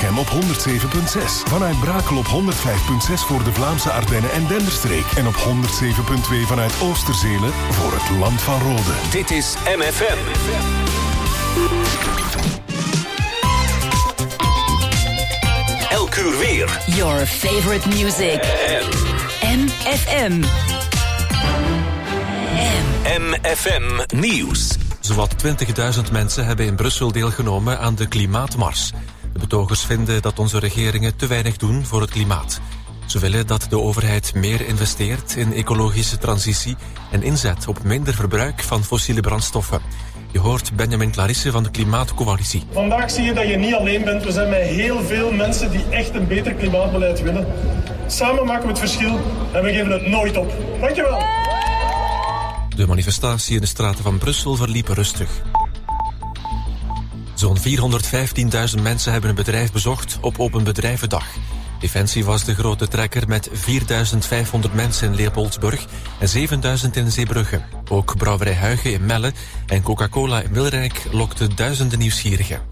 FM op 107.6. Vanuit Brakel op 105.6 voor de Vlaamse Ardennen en Denderstreek. En op 107.2 vanuit Oosterzelen voor het Land van Rode. Dit is MFM. Elk uur weer. Your favorite music. MFM. MFM Nieuws. Zowat 20.000 mensen hebben in Brussel deelgenomen aan de klimaatmars. De betogers vinden dat onze regeringen te weinig doen voor het klimaat. Ze willen dat de overheid meer investeert in ecologische transitie en inzet op minder verbruik van fossiele brandstoffen. Je hoort Benjamin Clarisse van de Klimaatcoalitie. Vandaag zie je dat je niet alleen bent. We zijn met heel veel mensen die echt een beter klimaatbeleid willen. Samen maken we het verschil en we geven het nooit op. Dankjewel. De manifestatie in de straten van Brussel verliep rustig. Zo'n 415.000 mensen hebben een bedrijf bezocht op Open Bedrijvendag. Defensie was de grote trekker met 4.500 mensen in Leopoldsburg en 7.000 in Zeebrugge. Ook Brouwerij Huygen in Melle en Coca-Cola in Wilrijk lokten duizenden nieuwsgierigen.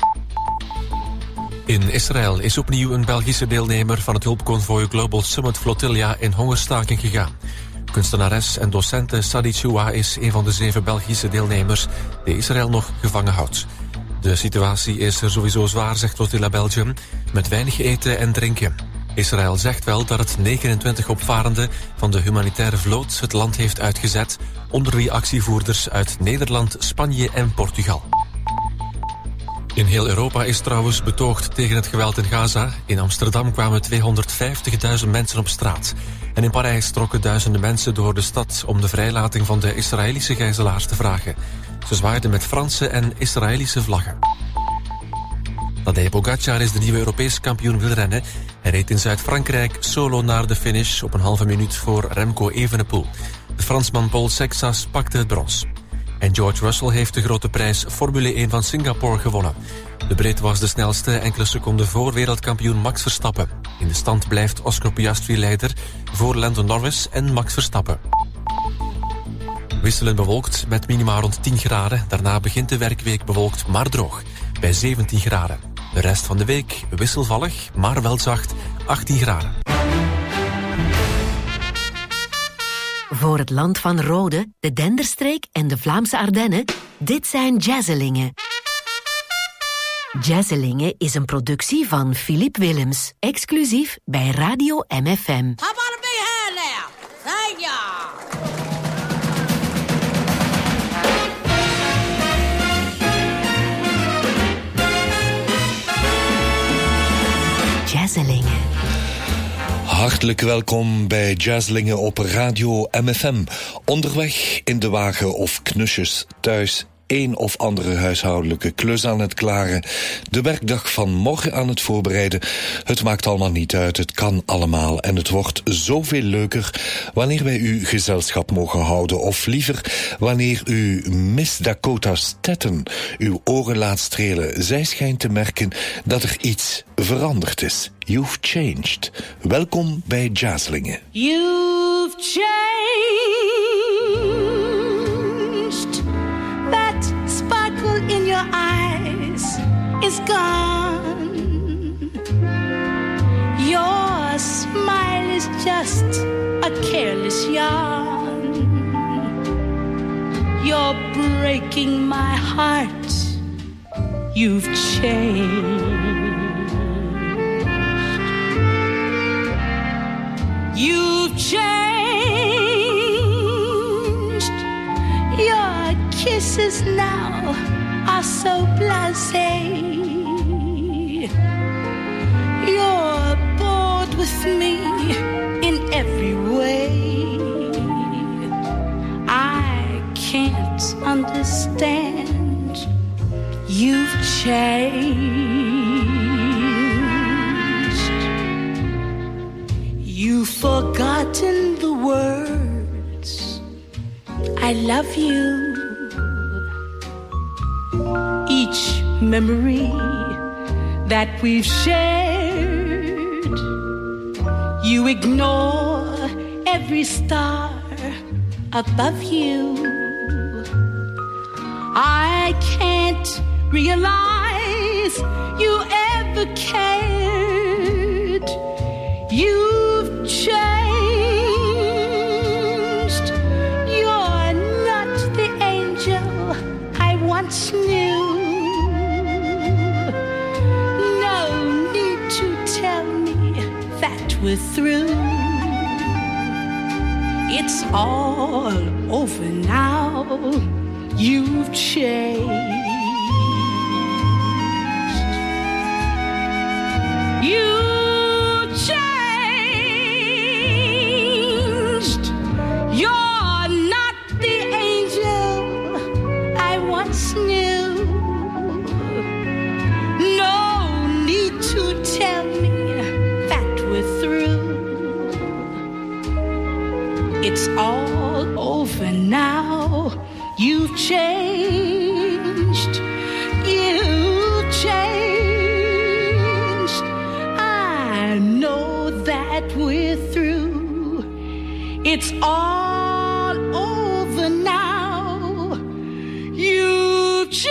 In Israël is opnieuw een Belgische deelnemer van het hulpconvooi Global Summit Flotilla in hongerstaking gegaan. Kunstenares en docente Sadi Choua is een van de 7 Belgische deelnemers die Israël nog gevangen houdt. De situatie is er sowieso zwaar, zegt Flotilla Belgium, met weinig eten en drinken. Israël zegt wel dat het 29 opvarenden van de humanitaire vloot het land heeft uitgezet, onder wie actievoerders uit Nederland, Spanje en Portugal. In heel Europa is trouwens betoogd tegen het geweld in Gaza. In Amsterdam kwamen 250.000 mensen op straat. En in Parijs trokken duizenden mensen door de stad om de vrijlating van de Israëlische gijzelaars te vragen. Ze zwaaiden met Franse en Israëlische vlaggen. Tadej Pogacar is de nieuwe Europese kampioen wielrennen. Hij reed in Zuid-Frankrijk solo naar de finish op een halve minuut voor Remco Evenepoel. De Fransman Paul Sexas pakte het brons. En George Russell heeft de grote prijs Formule 1 van Singapore gewonnen. De Brit was de snelste, enkele seconden voor wereldkampioen Max Verstappen. In de stand blijft Oscar Piastri leider voor Lando Norris en Max Verstappen. Wisselend bewolkt met minima rond 10 graden. Daarna begint de werkweek bewolkt, maar droog, bij 17 graden. De rest van de week wisselvallig, maar wel zacht, 18 graden. Voor het Land van Rode, de Denderstreek en de Vlaamse Ardennen, dit zijn Jazzelingen. Jazzelingen is een productie van Philippe Willems, exclusief bij Radio MFM. How about a big hand now? Thank ya! Jazzelingen. Hartelijk welkom bij Jazzelingen op Radio MFM. Onderweg, in de wagen of knusjes thuis, een of andere huishoudelijke klus aan het klaren, de werkdag van morgen aan het voorbereiden. Het maakt allemaal niet uit, het kan allemaal en het wordt zoveel leuker wanneer wij u gezelschap mogen houden, of liever wanneer u Miss Dakota Staton uw oren laat strelen. Zij schijnt te merken dat er iets veranderd is. You've changed. Welkom bij Jazzelingen. You've changed. That sparkle in your eyes is gone. Your smile is just a careless yarn. You're breaking my heart. You've changed. You've changed. Your kisses now are so blasé. You're bored with me in every way. I can't understand. You've changed. You've forgotten the words I love you. Each memory that we've shared, you ignore every star above you. I can't realize you ever cared. we're through. It's all over now. You've changed. You changed. You're not the angel I once knew. No need to tell me that we're through. It's all over now. You've changed. You've changed. I know that we're through. It's all over now. You've changed.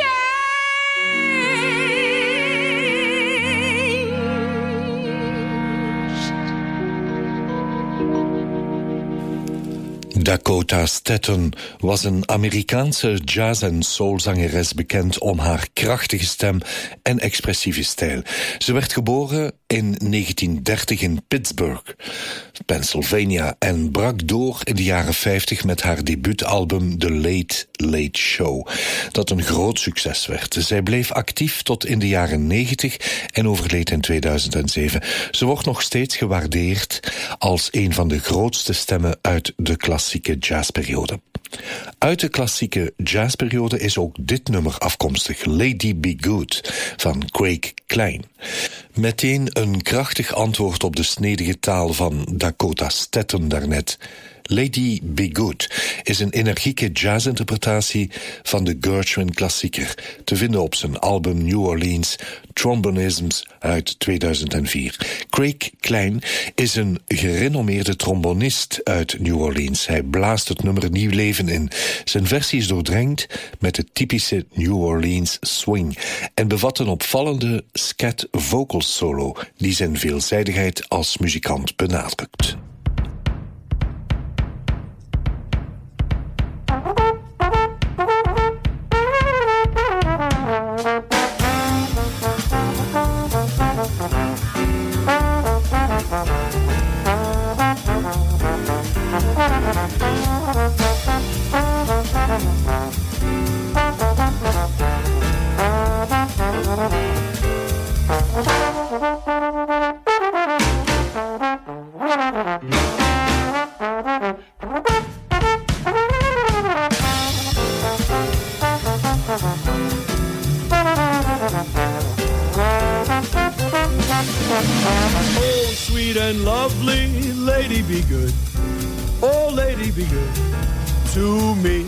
Dakota Staton was een Amerikaanse jazz- en soulzangeres bekend om haar krachtige stem en expressieve stijl. Ze werd geboren in 1930 in Pittsburgh, Pennsylvania, en brak door in de jaren 50 met haar debuutalbum The Late Late Show, dat een groot succes werd. Zij bleef actief tot in de jaren 90 en overleed in 2007. Ze wordt nog steeds gewaardeerd als een van de grootste stemmen uit de klassieke jazzperiode. Uit de klassieke jazzperiode is ook dit nummer afkomstig, Lady Be Good, van Craig Klein. Meteen een krachtig antwoord op de snedige taal van Dakota Staton daarnet. Lady Be Good is een energieke jazzinterpretatie van de Gershwin-klassieker, te vinden op zijn album New Orleans Trombonisms uit 2004. Craig Klein is een gerenommeerde trombonist uit New Orleans. Hij blaast het nummer nieuw leven in. Zijn versie is doordrenkt met de typische New Orleans swing en bevat een opvallende scat vocal solo die zijn veelzijdigheid als muzikant benadrukt. Oh, sweet and lovely, lady be good. Oh, lady be good to me.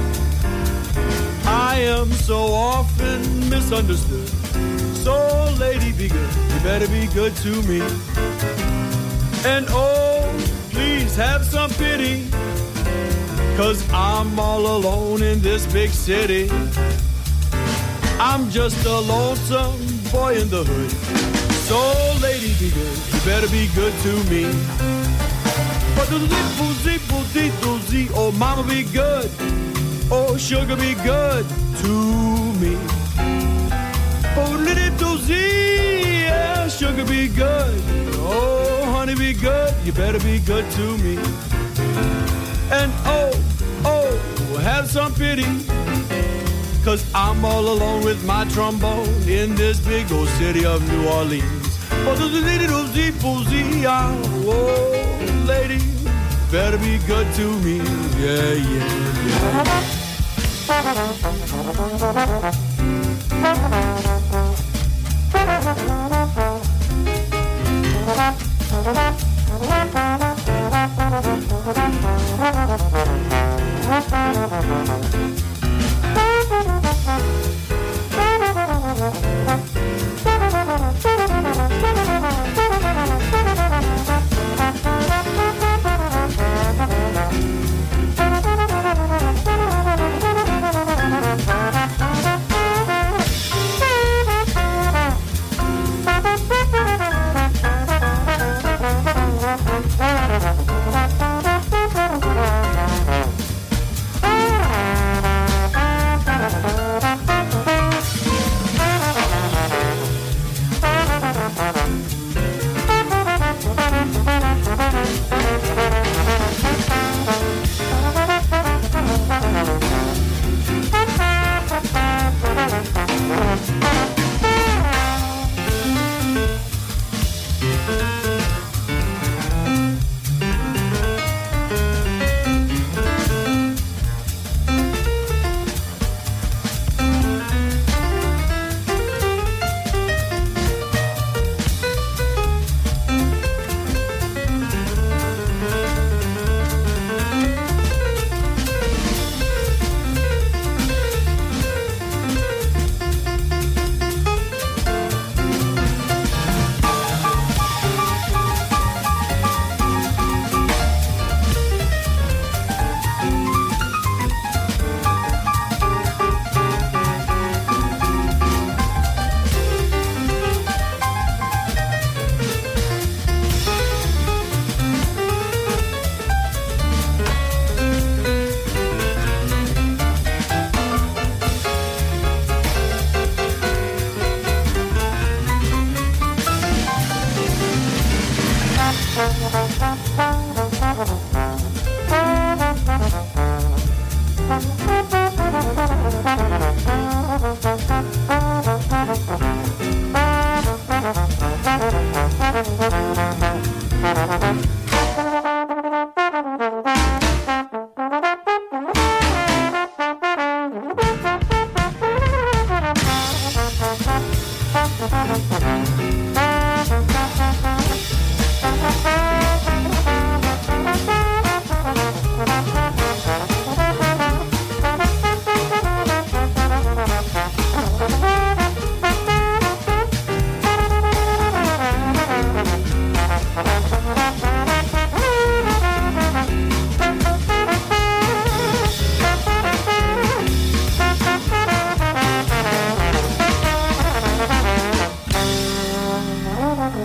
I am so often misunderstood. So, lady be good, you better be good to me. And oh, please have some pity, 'cause I'm all alone in this big city. I'm just a lonesome boy in the hood. So, lady be good, you better be good to me. Oh, mama be good. Oh, sugar be good to me. Oh, little yeah, sugar be good. Oh, honey be good, you better be good to me. And oh, have some pity, 'cause I'm all alone with my trombone in this big old city of New Orleans. Oh, lady, better be good to me. Yeah, yeah, yeah.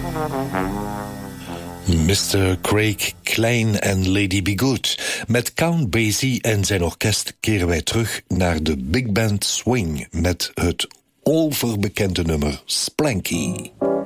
Mr. Craig Klein en Lady Be Good. Met Count Basie en zijn orkest keren wij terug naar de Big Band Swing met het overbekende nummer Splanky.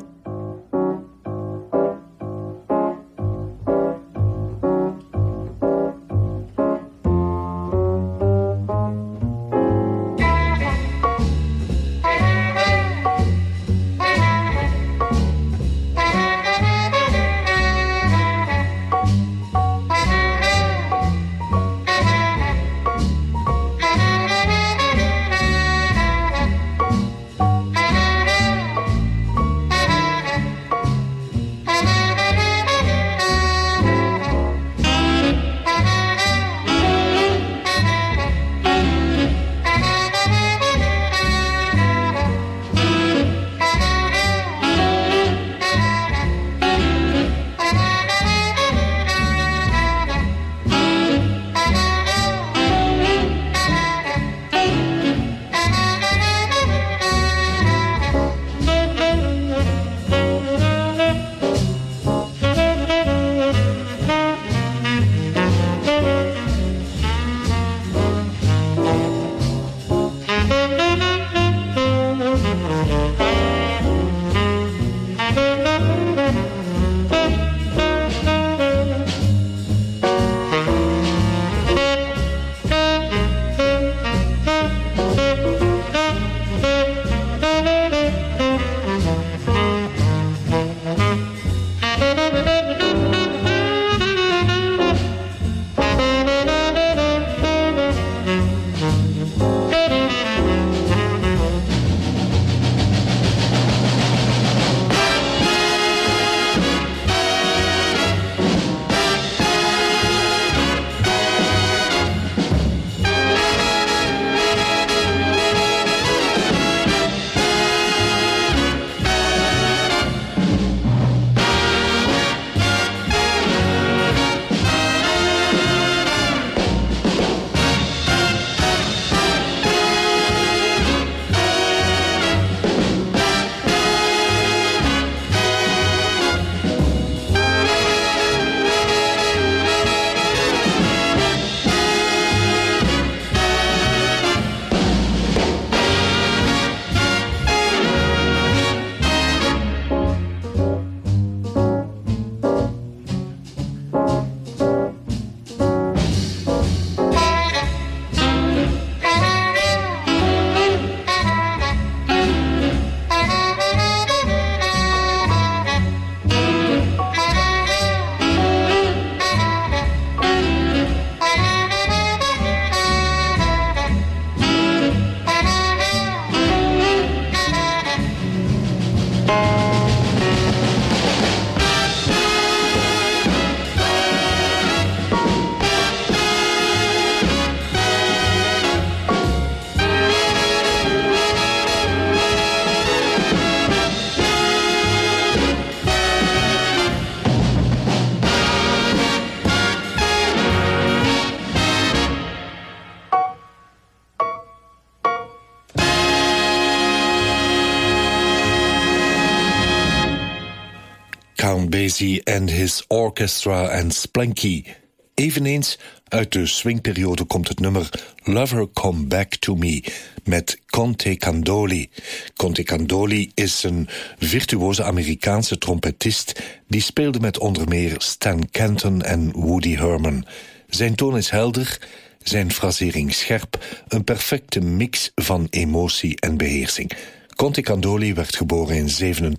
Count Basie and His Orchestra en Splanky. Eveneens uit de swingperiode komt het nummer Lover Come Back to Me met Conte Candoli. Conte Candoli is een virtuoze Amerikaanse trompetist die speelde met onder meer Stan Kenton en Woody Herman. Zijn toon is helder, zijn frasering scherp, een perfecte mix van emotie en beheersing. Conte Candoli werd geboren in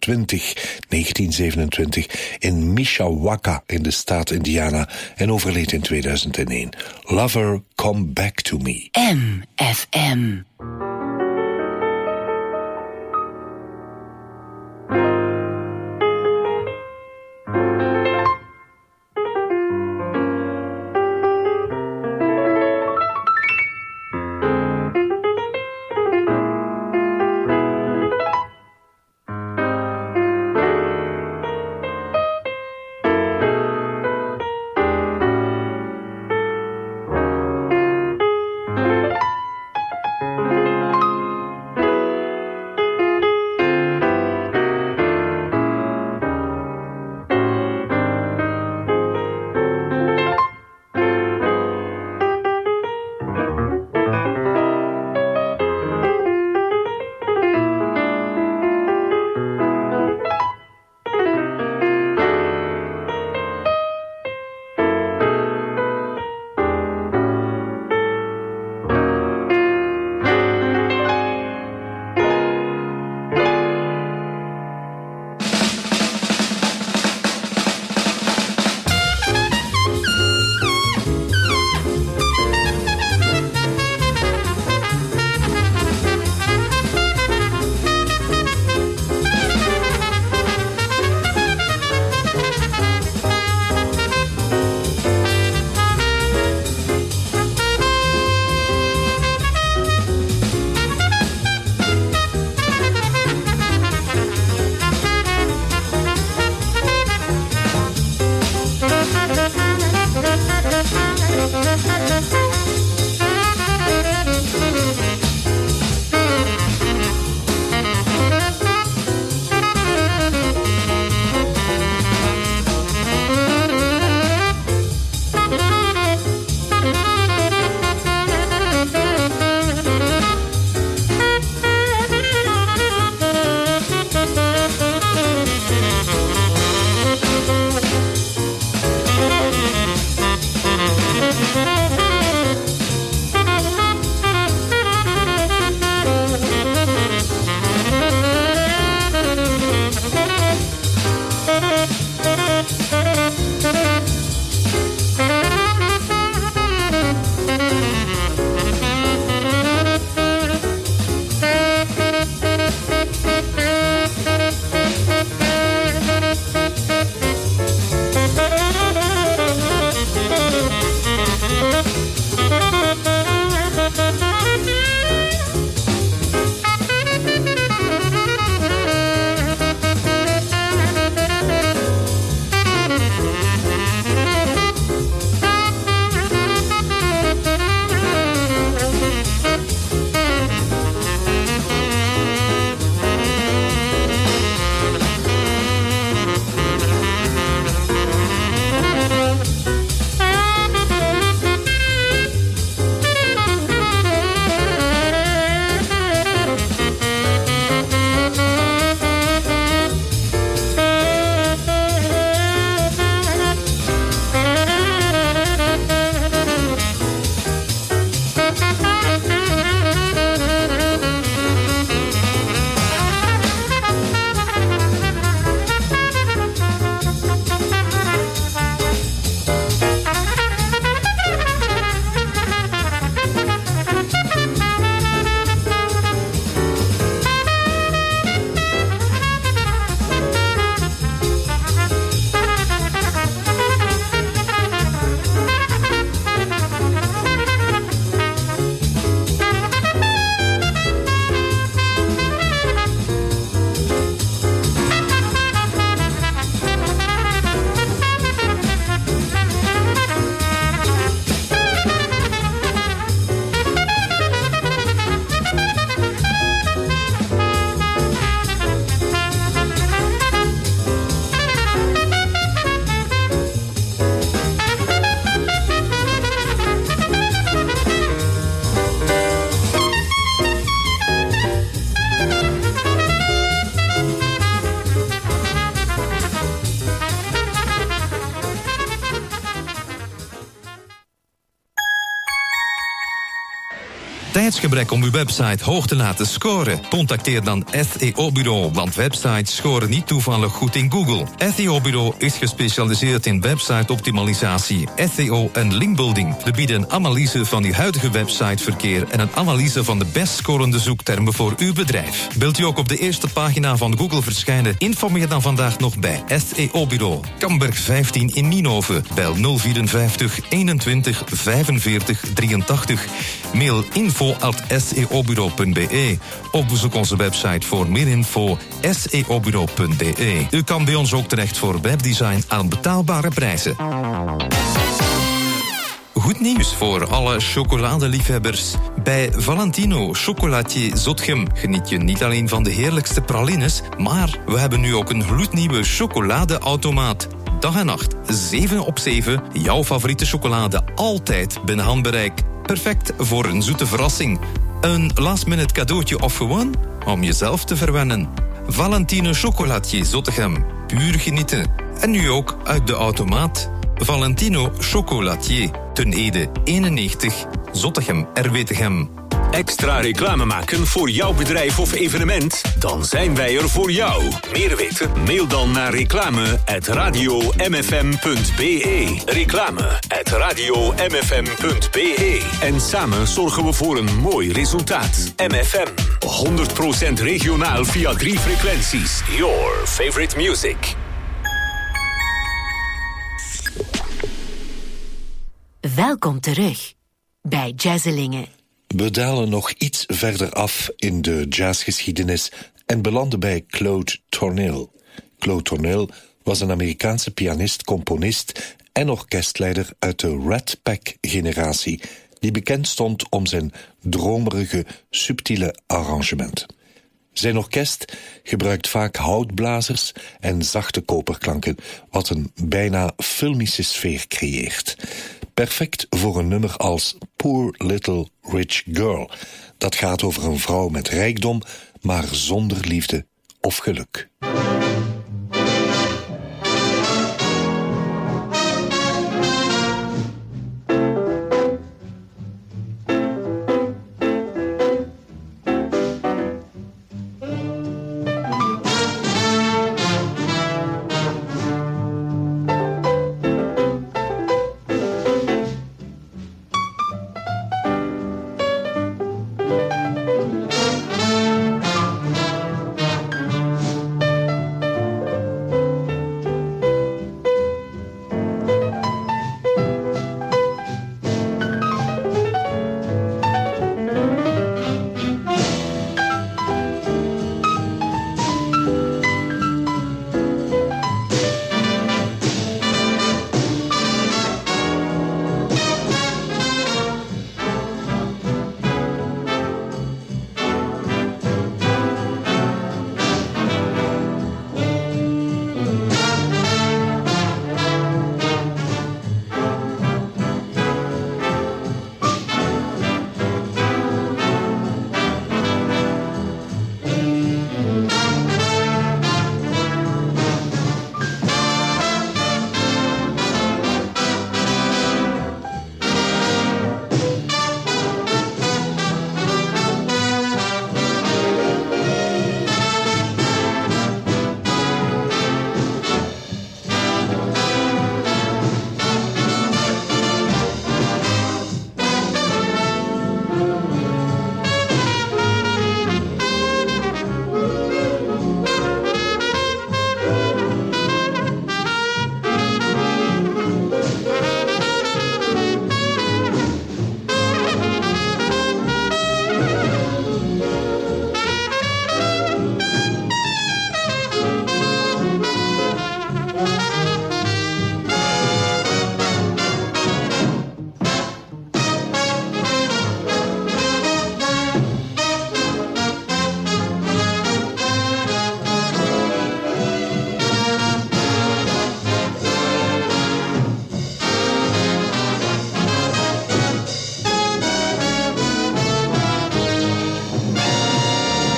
1927 in Mishawaka in de staat Indiana en overleed in 2001. Lover, Come Back to Me. MFM. tijdsgebrek om uw website hoog te laten scoren? Contacteer dan SEO-bureau, want websites scoren niet toevallig goed in Google. SEO-bureau is gespecialiseerd in website-optimalisatie, SEO en linkbuilding. We bieden een analyse van uw huidige websiteverkeer en een analyse van de best scorende zoektermen voor uw bedrijf. Wilt u ook op de eerste pagina van Google verschijnen? Informeer dan vandaag nog bij SEO-bureau. Kamberg 15 in Nienhoven. Bel 054 21 45 83. Mail info@seobureau.be of bezoek onze website voor meer info seobureau.be. U kan bij ons ook terecht voor webdesign aan betaalbare prijzen. Goed nieuws voor alle chocoladeliefhebbers. Bij Valentino Chocolatier Zotgem geniet je niet alleen van de heerlijkste pralines, maar we hebben nu ook een gloednieuwe chocoladeautomaat. Dag en nacht, 7 op 7, jouw favoriete chocolade altijd binnen handbereik. Perfect voor een zoete verrassing. Een last-minute cadeautje of gewoon om jezelf te verwennen. Valentino Chocolatier Zottegem. Puur genieten. En nu ook uit de automaat. Valentino Chocolatier. Ten Ede 91. Zottegem RWTGem. Extra reclame maken voor jouw bedrijf of evenement? Dan zijn wij er voor jou. Meer weten? Mail dan naar reclame@radiomfm.be. Reclame@radiomfm.be. En samen zorgen we voor een mooi resultaat. MFM. 100% regionaal via 3 frequenties. Your favorite music. Welkom terug bij Jazzelingen. We dalen nog iets verder af in de jazzgeschiedenis en belanden bij Claude Tornil. Claude Tornil was een Amerikaanse pianist, componist en orkestleider uit de Rat Pack-generatie, die bekend stond om zijn dromerige, subtiele arrangementen. Zijn orkest gebruikt vaak houtblazers en zachte koperklanken, wat een bijna filmische sfeer creëert. Perfect voor een nummer als Poor Little Rich Girl. Dat gaat over een vrouw met rijkdom, maar zonder liefde of geluk.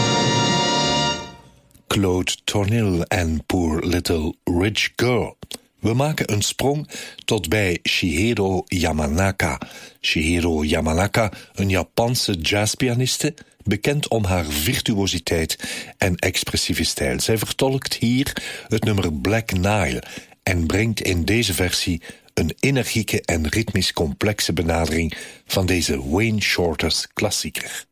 Claude Tornil en Poor Little Rich Girl. We maken een sprong tot bij Shigeru Yamanaka. Shigeru Yamanaka, een Japanse jazzpianiste, bekend om haar virtuositeit en expressieve stijl. Zij vertolkt hier het nummer Black Nile en brengt in deze versie een energieke en ritmisch complexe benadering van deze Wayne Shorter's klassieker.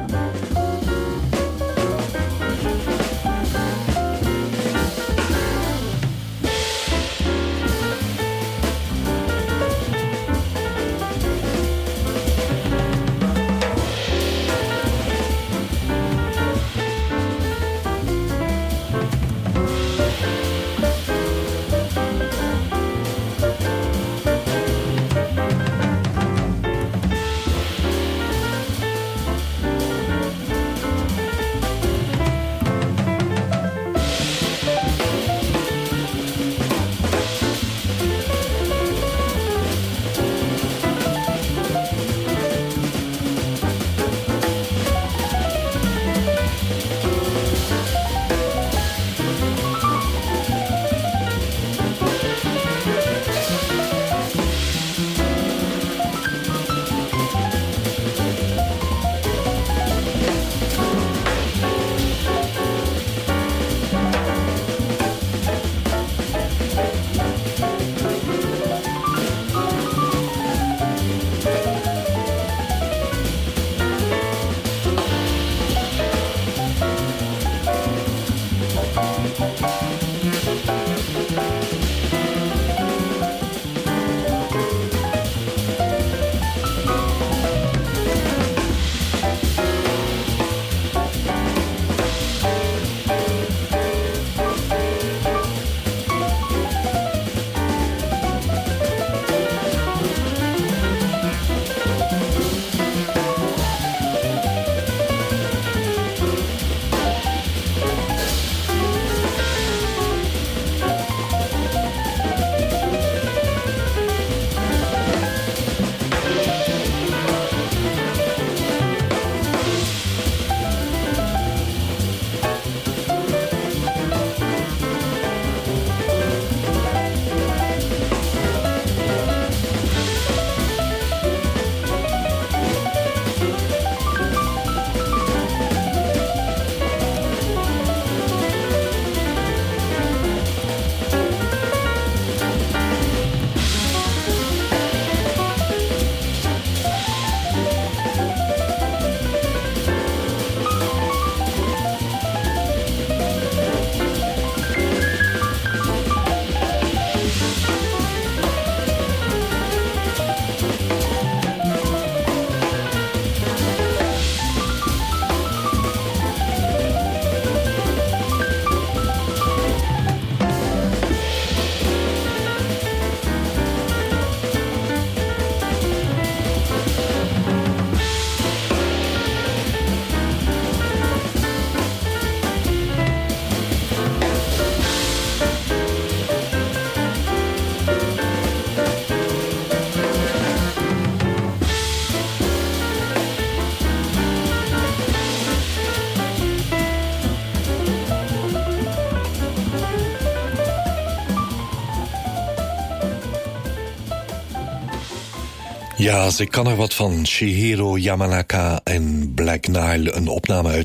Ja, ze kan er wat van. Shigeru Yamanaka en Black Nile, een opname uit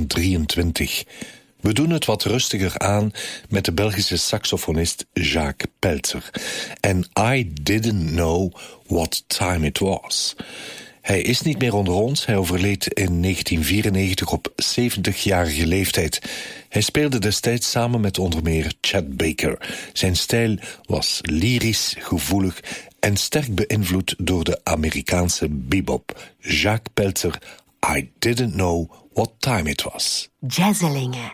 2023. We doen het wat rustiger aan met de Belgische saxofonist Jacques Peltzer. En I Didn't Know What Time It Was. Hij is niet meer onder ons, hij overleed in 1994 op 70-jarige leeftijd. Hij speelde destijds samen met onder meer Chet Baker. Zijn stijl was lyrisch, gevoelig en sterk beïnvloed door de Amerikaanse bebop. Jacques Peltzer, I Didn't Know What Time It Was. Jazzelingen.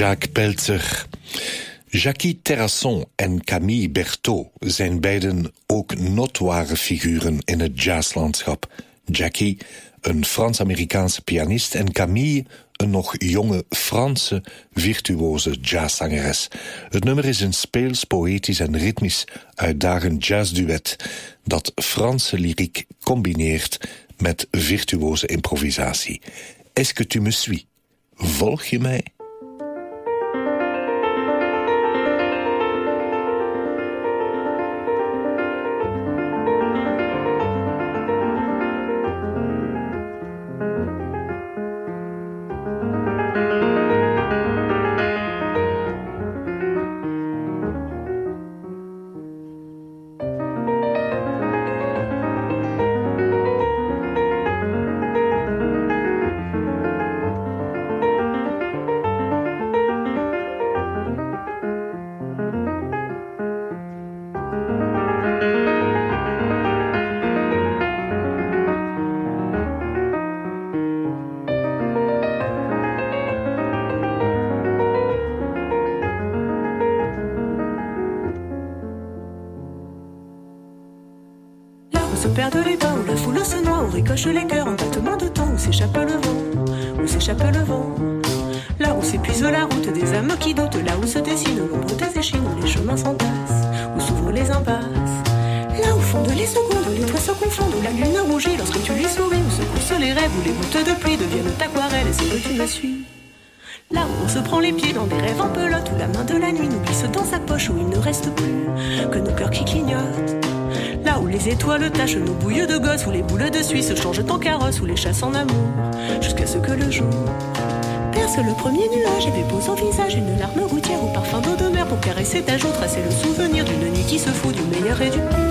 Jacques Peltzer. Jackie Terrasson en Camille Berthaud zijn beiden ook notoire figuren in het jazzlandschap. Jackie, een Frans-Amerikaanse pianist, en Camille, een nog jonge Franse virtuoze jazzzangeres. Het nummer is een speels, poëtisch en ritmisch uitdagend jazzduet dat Franse lyriek combineert met virtuoze improvisatie. Est-ce que tu me suis? Volg je mij? Se perdent les pas, où la foule se noie, où ricochent les cœurs, un battement de temps, où s'échappe le vent, où s'échappe le vent. Là où s'épuise la route des âmes qui doutent, là où se dessine l'ombre des échines, où les chemins s'entassent, où s'ouvrent les impasses. Là où fondent les secondes, où les toits se confondent, où la lune rougit lorsque tu lui souris, où se coursent les rêves, où les gouttes de pluie deviennent aquarelles, et c'est que tu me suis. Là où on se prend les pieds dans des rêves en pelote, où la main de la nuit nous glisse dans sa poche, où il ne reste plus que nos cœurs qui clignotent. Là où les étoiles tachent nos bouilles de gosse, où les boules de Suisse se changent en carrosse, où les chassent en amour, jusqu'à ce que le jour perce le premier nuage et dépose en visage une larme routière au parfum d'eau de mer pour caresser ta joue, tracer le souvenir d'une nuit qui se fout du meilleur et du pire.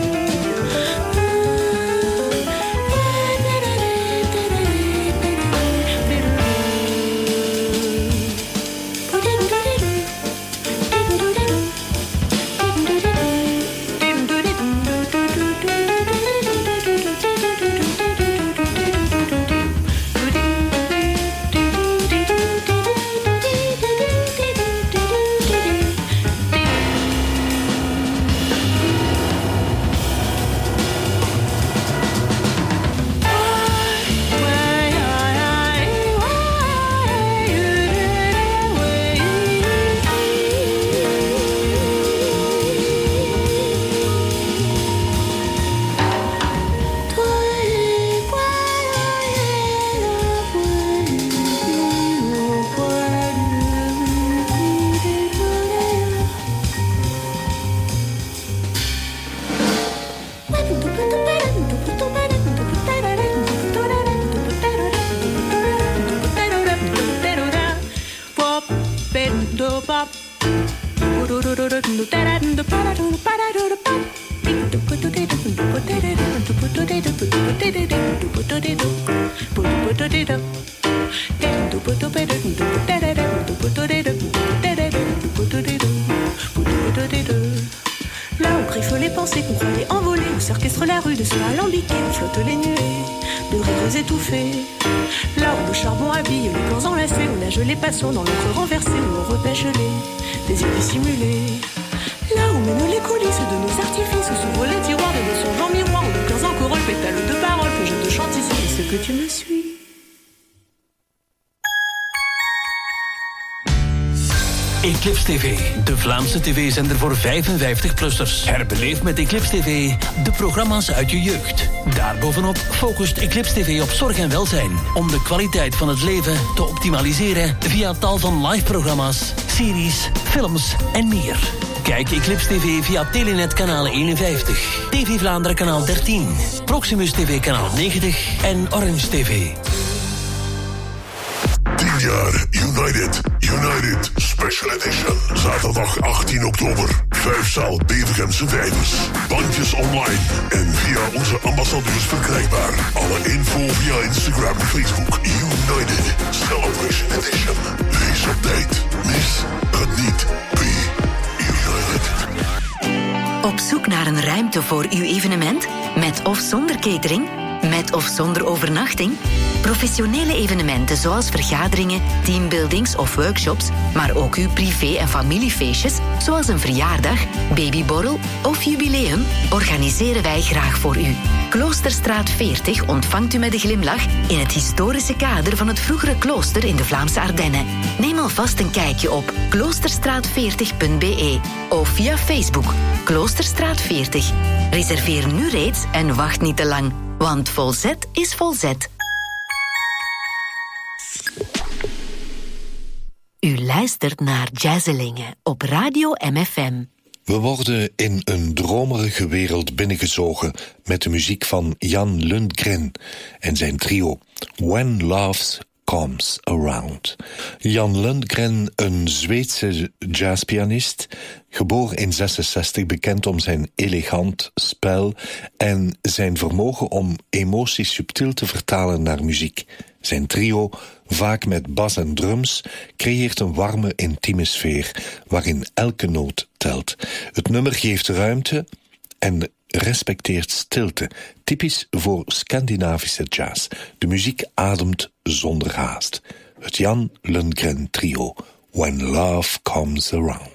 Là on griffe les pensées qu'on croyait envolées, on s'orchestre la rue de ce alambiqué, on flotte les nuées de rires étouffés. Là où le charbon habille les corps enlacés, on nage les passions dans l'encre renversée, où on repêche les désirs dissimulés. Là où mènent les coulisses de nos artifices, où s'ouvrent les tiroirs de nos songes en miroir, où nos cœurs encore le pétale de paroles que je te chante ici, est-ce que tu me suis? Eclipse TV, de Vlaamse tv-zender voor 55-plussers. Herbeleef met Eclipse TV de programma's uit je jeugd. Daarbovenop focust Eclipse TV op zorg en welzijn, om de kwaliteit van het leven te optimaliseren via tal van live-programma's, series, films en meer. Kijk Eclipse TV via Telenet kanaal 51, TV Vlaanderen kanaal 13, Proximus TV kanaal 90 en Orange TV. 10 jaar United Special Edition. Zaterdag 18 oktober. 5-zaal Bevergemse Vijvers. Bandjes online en via onze ambassadeurs verkrijgbaar. Alle info via Instagram en Facebook. United Celebration Edition. Wees op tijd. Mis het niet. Be United. Op zoek naar een ruimte voor uw evenement? Met of zonder catering? Met of zonder overnachting? Professionele evenementen zoals vergaderingen, teambuildings of workshops, maar ook uw privé- en familiefeestjes, zoals een verjaardag, babyborrel of jubileum, organiseren wij graag voor u. Kloosterstraat 40 ontvangt u met een glimlach in het historische kader van het vroegere klooster in de Vlaamse Ardennen. Neem alvast een kijkje op kloosterstraat40.be of via Facebook Kloosterstraat 40. Reserveer nu reeds en wacht niet te lang, want Volzet is Volzet. U luistert naar Jazzelingen op Radio MFM. We worden in een dromerige wereld binnengezogen met de muziek van Jan Lundgren en zijn trio When Love Comes Around. Jan Lundgren, een Zweedse jazzpianist, geboren in 1966, bekend om zijn elegant spel en zijn vermogen om emoties subtiel te vertalen naar muziek. Zijn trio, vaak met bas en drums, creëert een warme, intieme sfeer waarin elke noot telt. Het nummer geeft ruimte en respecteert stilte, typisch voor Scandinavische jazz. De muziek ademt zonder haast. Het Jan Lundgren trio, When Love Comes Around.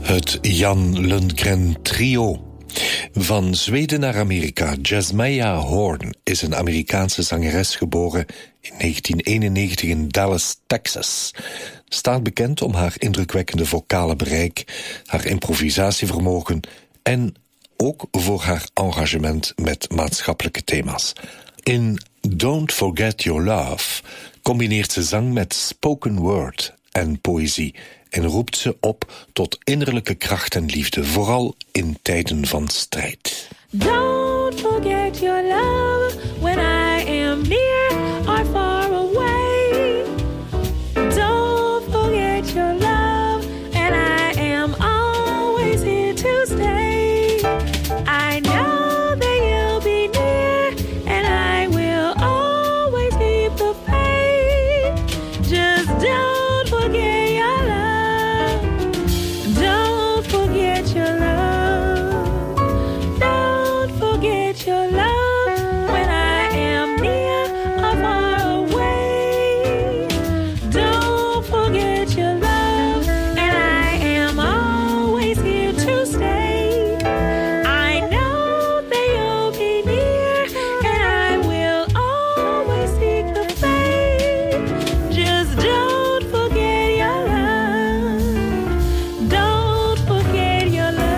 Het Jan Lundgren Trio. Van Zweden naar Amerika. Jasmaya Horn is een Amerikaanse zangeres, geboren in 1991 in Dallas, Texas. Staat bekend om haar indrukwekkende vocale bereik, haar improvisatievermogen en ook voor haar engagement met maatschappelijke thema's. In Don't Forget Your Love combineert ze zang met spoken word en poëzie en roept ze op tot innerlijke kracht en liefde, vooral in tijden van strijd. Don't forget your love when I am near or far away. Don't forget your love, and I am always here to stay. I know that you'll be near, and I will always keep the faith. Just don't forget your love. Don't forget your love. Don't forget your love when I am near or far away. Don't forget your love, and I am always here to stay. I know that you'll be near, and I will always seek the faith. Just don't forget your love. Don't forget your love.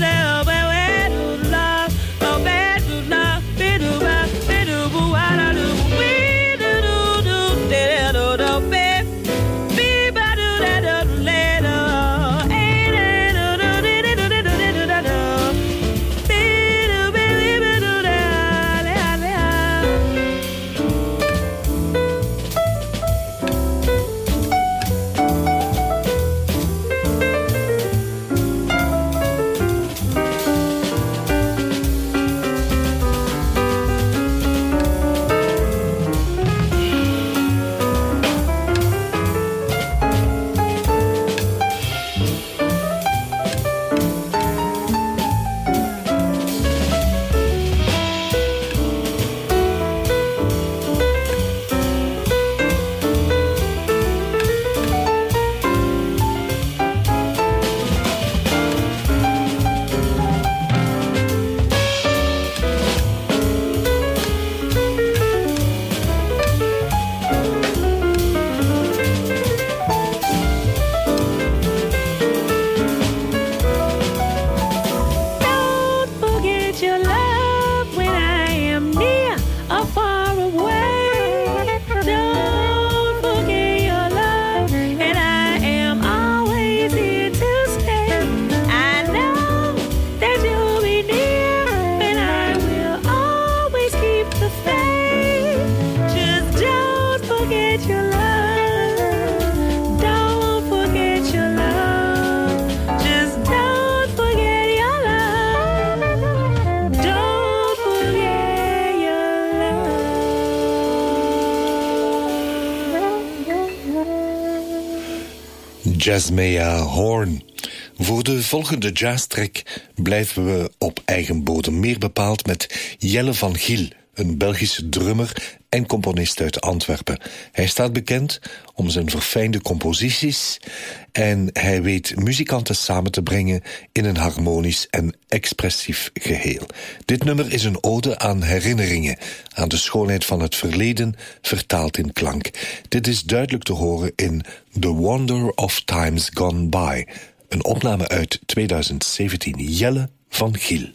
What I do. Jasmea Horn. Voor de volgende jazztrack blijven we op eigen bodem, meer bepaald met Jelle van Giel, een Belgische drummer en componist uit Antwerpen. Hij staat bekend om zijn verfijnde composities en hij weet muzikanten samen te brengen in een harmonisch en expressief geheel. Dit nummer is een ode aan herinneringen, aan de schoonheid van het verleden, vertaald in klank. Dit is duidelijk te horen in The Wonder of Times Gone By, een opname uit 2017. Jelle van Giel.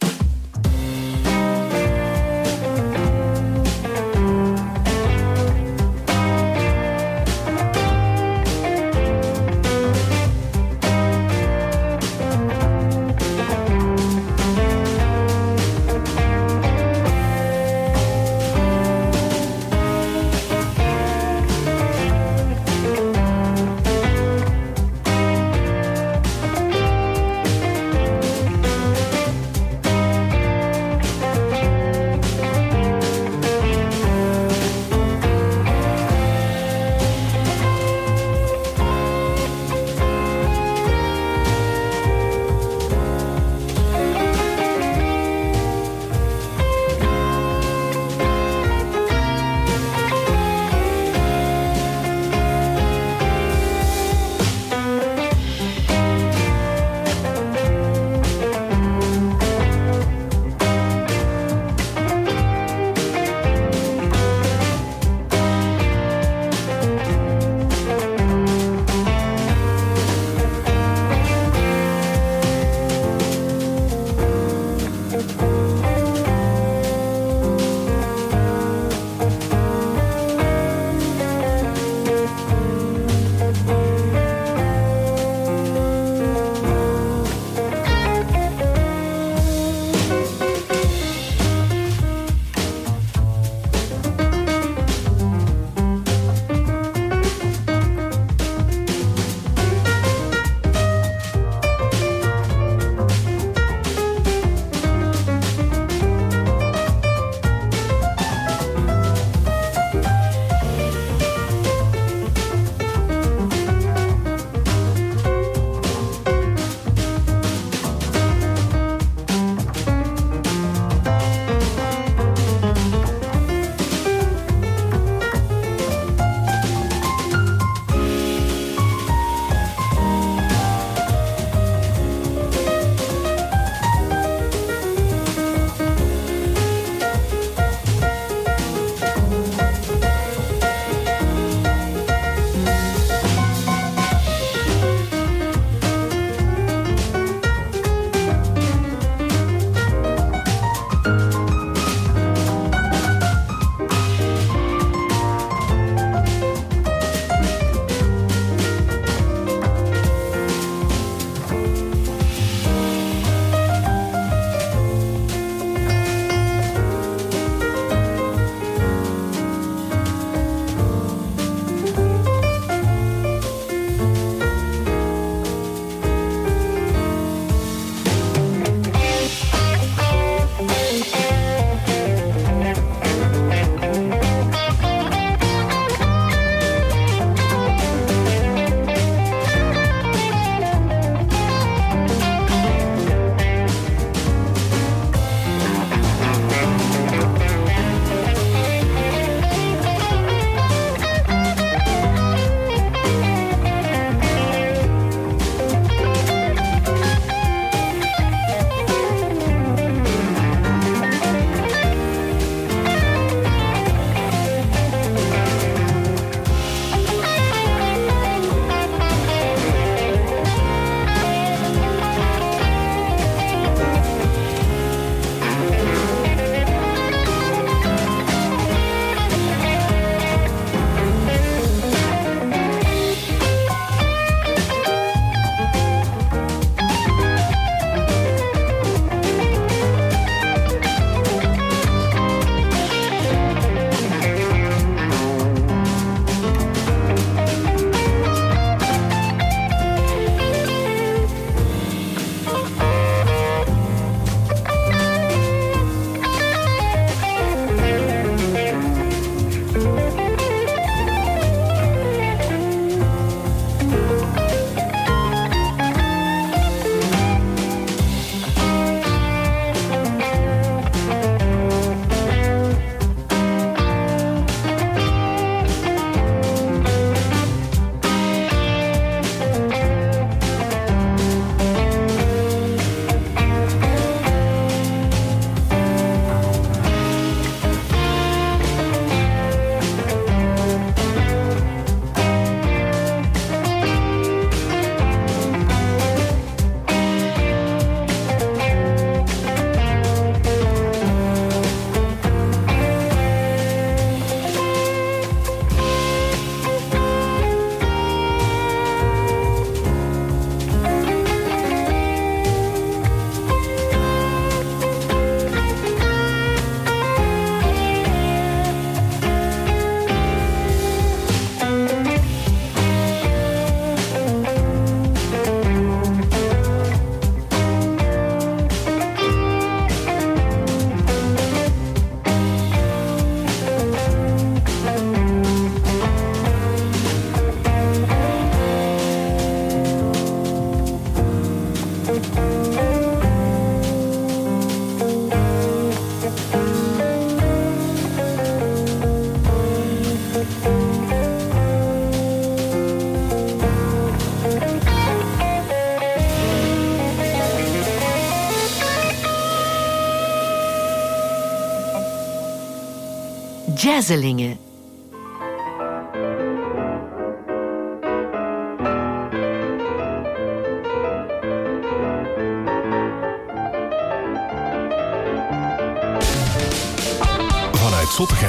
Jazzelingen.